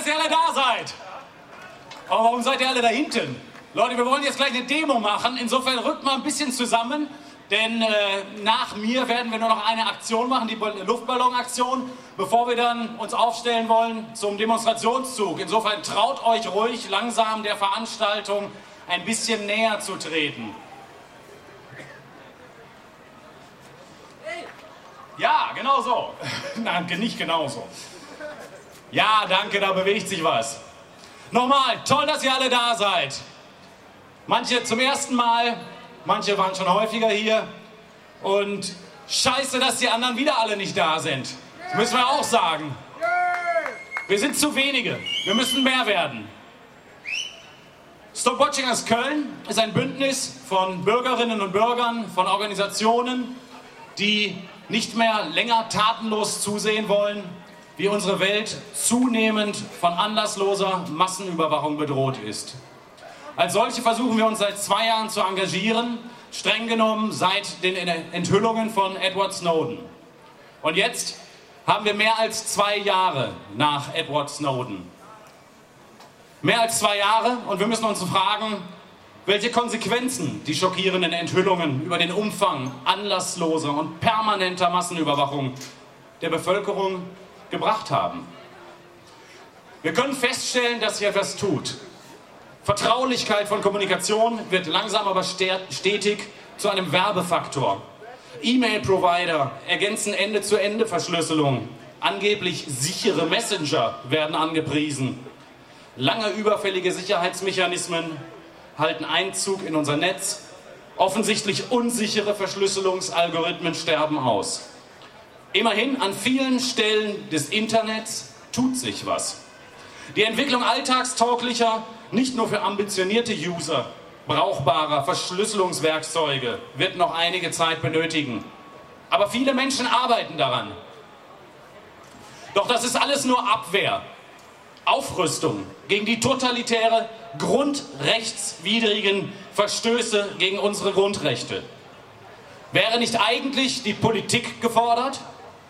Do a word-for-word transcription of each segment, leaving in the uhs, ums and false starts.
dass ihr alle da seid. Aber warum seid ihr alle da hinten? Leute, wir wollen jetzt gleich eine Demo machen. Insofern rückt mal ein bisschen zusammen. Denn äh, nach mir werden wir nur noch eine Aktion machen, die Luftballonaktion, bevor wir dann uns aufstellen wollen zum Demonstrationszug. Insofern traut euch ruhig, langsam der Veranstaltung ein bisschen näher zu treten. Ja, genau so. Nein, nicht genau so. Ja, danke, da bewegt sich was. Nochmal, toll, dass ihr alle da seid. Manche zum ersten Mal. Manche waren schon häufiger hier und scheiße, dass die anderen wieder alle nicht da sind. Das müssen wir auch sagen. Wir sind zu wenige. Wir müssen mehr werden. Stop Watching aus Köln ist ein Bündnis von Bürgerinnen und Bürgern, von Organisationen, die nicht mehr länger tatenlos zusehen wollen, wie unsere Welt zunehmend von anlassloser Massenüberwachung bedroht ist. Als solche versuchen wir uns seit zwei Jahren zu engagieren, streng genommen seit den Enthüllungen von Edward Snowden. Und jetzt haben wir mehr als zwei Jahre nach Edward Snowden. Mehr als zwei Jahre und wir müssen uns fragen, welche Konsequenzen die schockierenden Enthüllungen über den Umfang anlassloser und permanenter Massenüberwachung der Bevölkerung gebracht haben. Wir können feststellen, dass sich etwas tut. Vertraulichkeit von Kommunikation wird langsam aber stetig zu einem Werbefaktor. E-Mail-Provider ergänzen Ende-zu-Ende-Verschlüsselung. Angeblich sichere Messenger werden angepriesen. Lange überfällige Sicherheitsmechanismen halten Einzug in unser Netz. Offensichtlich unsichere Verschlüsselungsalgorithmen sterben aus. Immerhin, an vielen Stellen des Internets tut sich was. Die Entwicklung alltagstauglicher, nicht nur für ambitionierte User, brauchbarer Verschlüsselungswerkzeuge wird noch einige Zeit benötigen. Aber viele Menschen arbeiten daran. Doch das ist alles nur Abwehr, Aufrüstung gegen die totalitäre, grundrechtswidrigen Verstöße gegen unsere Grundrechte. Wäre nicht eigentlich die Politik gefordert?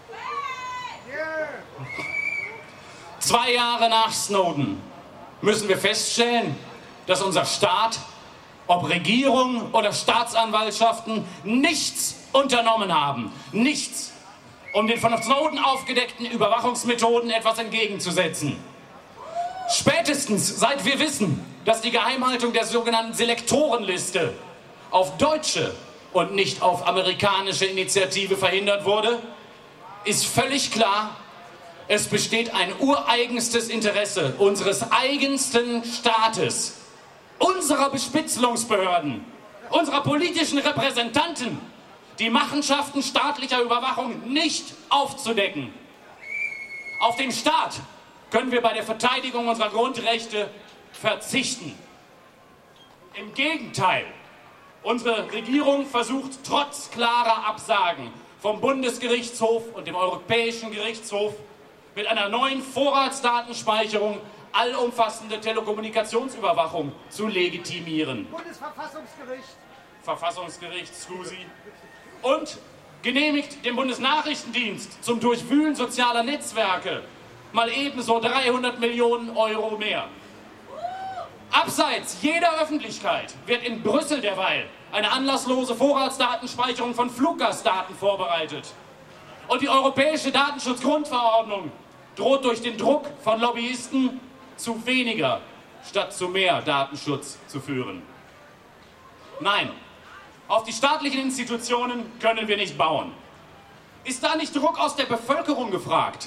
Zwei Jahre nach Snowden müssen wir feststellen, dass unser Staat, ob Regierung oder Staatsanwaltschaften, nichts unternommen haben. Nichts, um den von Snowden aufgedeckten Überwachungsmethoden etwas entgegenzusetzen. Spätestens seit wir wissen, dass die Geheimhaltung der sogenannten Selektorenliste auf deutsche und nicht auf amerikanische Initiative verhindert wurde, ist völlig klar, es besteht ein ureigenstes Interesse unseres eigensten Staates, unserer Bespitzelungsbehörden, unserer politischen Repräsentanten, die Machenschaften staatlicher Überwachung nicht aufzudecken. Auf den Staat können wir bei der Verteidigung unserer Grundrechte verzichten. Im Gegenteil, unsere Regierung versucht trotz klarer Absagen vom Bundesgerichtshof und dem Europäischen Gerichtshof mit einer neuen Vorratsdatenspeicherung allumfassende Telekommunikationsüberwachung zu legitimieren. Bundesverfassungsgericht. Verfassungsgericht, Scusi. Und genehmigt dem Bundesnachrichtendienst zum Durchwühlen sozialer Netzwerke mal ebenso dreihundert Millionen Euro mehr. Abseits jeder Öffentlichkeit wird in Brüssel derweil eine anlasslose Vorratsdatenspeicherung von Fluggastdaten vorbereitet. Und die Europäische Datenschutzgrundverordnung droht durch den Druck von Lobbyisten zu weniger statt zu mehr Datenschutz zu führen. Nein, auf die staatlichen Institutionen können wir nicht bauen. Ist da nicht Druck aus der Bevölkerung gefragt?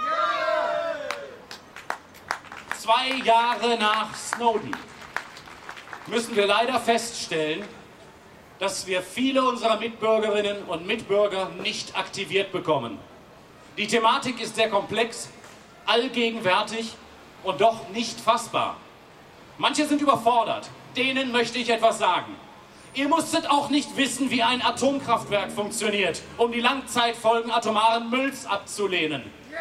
Zwei Jahre nach Snowden müssen wir leider feststellen, dass wir viele unserer Mitbürgerinnen und Mitbürger nicht aktiviert bekommen. Die Thematik ist sehr komplex, allgegenwärtig und doch nicht fassbar. Manche sind überfordert, denen möchte ich etwas sagen. Ihr musstet auch nicht wissen, wie ein Atomkraftwerk funktioniert, um die Langzeitfolgen atomaren Mülls abzulehnen.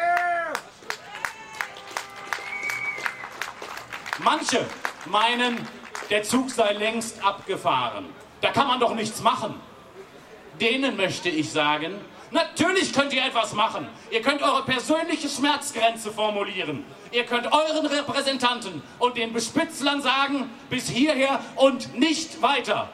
Manche meinen, der Zug sei längst abgefahren. Da kann man doch nichts machen. Denen möchte ich sagen, Natürlich könnt ihr etwas machen. Ihr könnt eure persönliche Schmerzgrenze formulieren. Ihr könnt euren Repräsentanten und den Bespitzlern sagen, bis hierher und nicht weiter.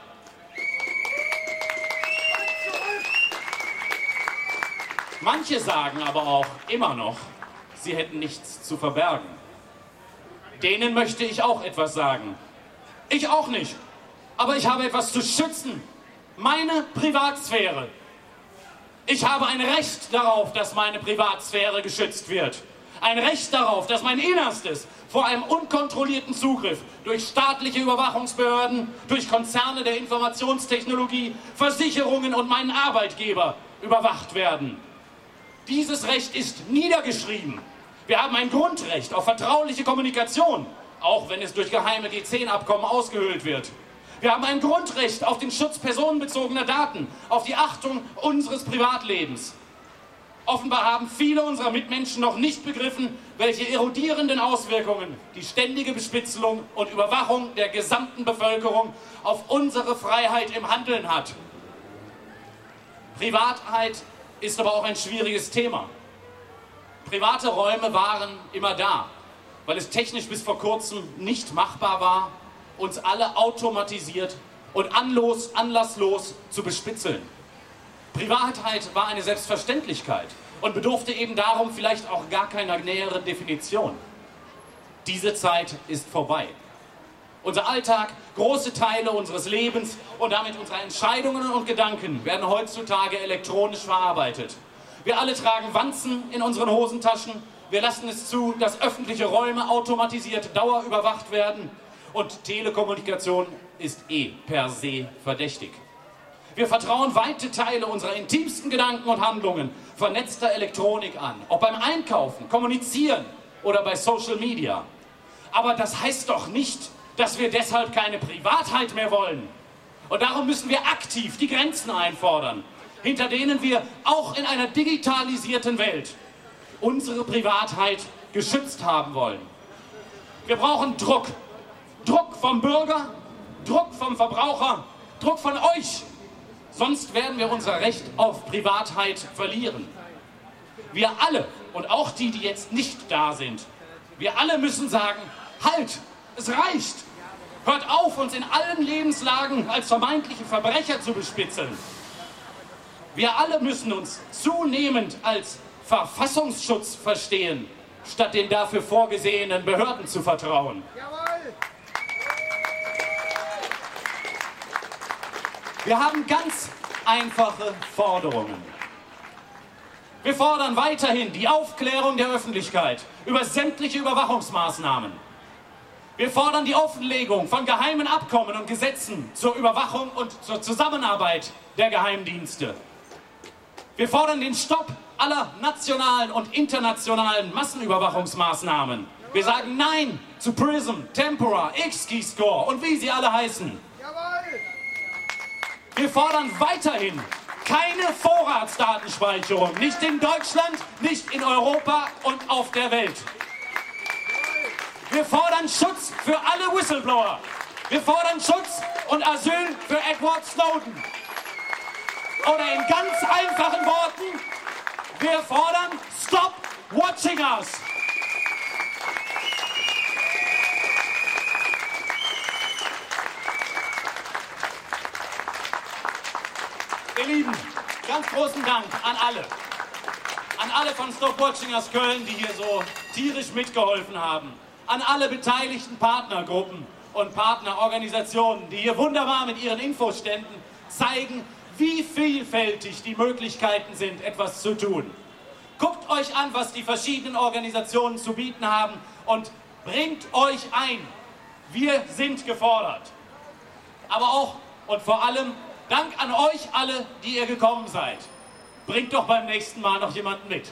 Manche sagen aber auch immer noch, sie hätten nichts zu verbergen. Denen möchte ich auch etwas sagen. Ich auch nicht. Aber ich habe etwas zu schützen. Meine Privatsphäre. Ich habe ein Recht darauf, dass meine Privatsphäre geschützt wird. Ein Recht darauf, dass mein Innerstes vor einem unkontrollierten Zugriff durch staatliche Überwachungsbehörden, durch Konzerne der Informationstechnologie, Versicherungen und meinen Arbeitgeber überwacht werden. Dieses Recht ist niedergeschrieben. Wir haben ein Grundrecht auf vertrauliche Kommunikation, auch wenn es durch geheime G zehn Abkommen ausgehöhlt wird. Wir haben ein Grundrecht auf den Schutz personenbezogener Daten, auf die Achtung unseres Privatlebens. Offenbar haben viele unserer Mitmenschen noch nicht begriffen, welche erodierenden Auswirkungen die ständige Bespitzelung und Überwachung der gesamten Bevölkerung auf unsere Freiheit im Handeln hat. Privatheit ist aber auch ein schwieriges Thema. Private Räume waren immer da, weil es technisch bis vor kurzem nicht machbar war, uns alle automatisiert und anlos, anlasslos zu bespitzeln. Privatheit war eine Selbstverständlichkeit und bedurfte eben darum vielleicht auch gar keiner näheren Definition. Diese Zeit ist vorbei. Unser Alltag, große Teile unseres Lebens und damit unsere Entscheidungen und Gedanken werden heutzutage elektronisch verarbeitet. Wir alle tragen Wanzen in unseren Hosentaschen. Wir lassen es zu, dass öffentliche Räume automatisiert dauerüberwacht werden. Und Telekommunikation ist eh per se verdächtig. Wir vertrauen weite Teile unserer intimsten Gedanken und Handlungen vernetzter Elektronik an. Ob beim Einkaufen, Kommunizieren oder bei Social Media. Aber das heißt doch nicht, dass wir deshalb keine Privatheit mehr wollen. Und darum müssen wir aktiv die Grenzen einfordern, hinter denen wir auch in einer digitalisierten Welt unsere Privatheit geschützt haben wollen. Wir brauchen Druck. Druck vom Bürger, Druck vom Verbraucher, Druck von euch. Sonst werden wir unser Recht auf Privatheit verlieren. Wir alle, und auch die, die jetzt nicht da sind, wir alle müssen sagen, halt, es reicht. Hört auf, uns in allen Lebenslagen als vermeintliche Verbrecher zu bespitzeln. Wir alle müssen uns zunehmend als Verfassungsschutz verstehen, statt den dafür vorgesehenen Behörden zu vertrauen. Wir haben ganz einfache Forderungen. Wir fordern weiterhin die Aufklärung der Öffentlichkeit über sämtliche Überwachungsmaßnahmen. Wir fordern die Offenlegung von geheimen Abkommen und Gesetzen zur Überwachung und zur Zusammenarbeit der Geheimdienste. Wir fordern den Stopp aller nationalen und internationalen Massenüberwachungsmaßnahmen. Wir sagen Nein zu PRISM, Tempora, X-Keyscore und wie sie alle heißen. Wir fordern weiterhin keine Vorratsdatenspeicherung, nicht in Deutschland, nicht in Europa und auf der Welt. Wir fordern Schutz für alle Whistleblower. Wir fordern Schutz und Asyl für Edward Snowden. Oder in ganz einfachen Worten, wir fordern Stop watching us. Ihr Lieben, ganz großen Dank an alle. An alle von Stop Watching Us Köln, die hier so tierisch mitgeholfen haben. An alle beteiligten Partnergruppen und Partnerorganisationen, die hier wunderbar mit ihren Infoständen zeigen, wie vielfältig die Möglichkeiten sind, etwas zu tun. Guckt euch an, was die verschiedenen Organisationen zu bieten haben und bringt euch ein. Wir sind gefordert. Aber auch und vor allem Dank an euch alle, die ihr gekommen seid. Bringt doch beim nächsten Mal noch jemanden mit.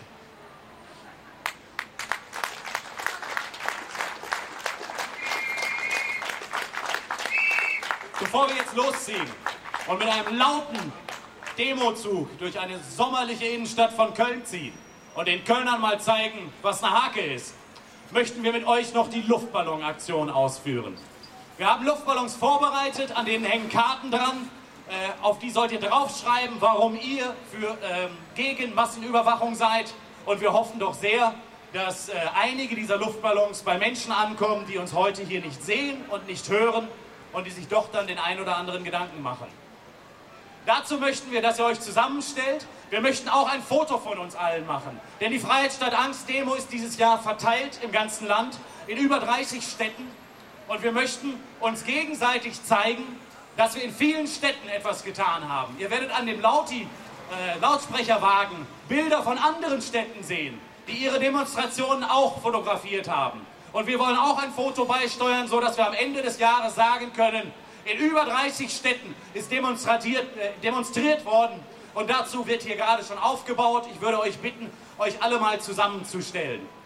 Bevor wir jetzt losziehen und mit einem lauten Demozug durch eine sommerliche Innenstadt von Köln ziehen und den Kölnern mal zeigen, was eine Hake ist, möchten wir mit euch noch die Luftballonaktion ausführen. Wir haben Luftballons vorbereitet, an denen hängen Karten dran. Äh, auf die sollt ihr draufschreiben, warum ihr für, ähm, gegen Massenüberwachung seid. Und wir hoffen doch sehr, dass äh, einige dieser Luftballons bei Menschen ankommen, die uns heute hier nicht sehen und nicht hören und die sich doch dann den ein oder anderen Gedanken machen. Dazu möchten wir, dass ihr euch zusammenstellt. Wir möchten auch ein Foto von uns allen machen. Denn die Freiheit statt Angst Demo ist dieses Jahr verteilt im ganzen Land, in über dreißig Städten. Und wir möchten uns gegenseitig zeigen, dass wir in vielen Städten etwas getan haben. Ihr werdet an dem Lauti, äh, Lautsprecherwagen Bilder von anderen Städten sehen, die ihre Demonstrationen auch fotografiert haben. Und wir wollen auch ein Foto beisteuern, sodass wir am Ende des Jahres sagen können, in über dreißig Städten ist demonstriert, äh, demonstriert worden und dazu wird hier gerade schon aufgebaut. Ich würde euch bitten, euch alle mal zusammenzustellen.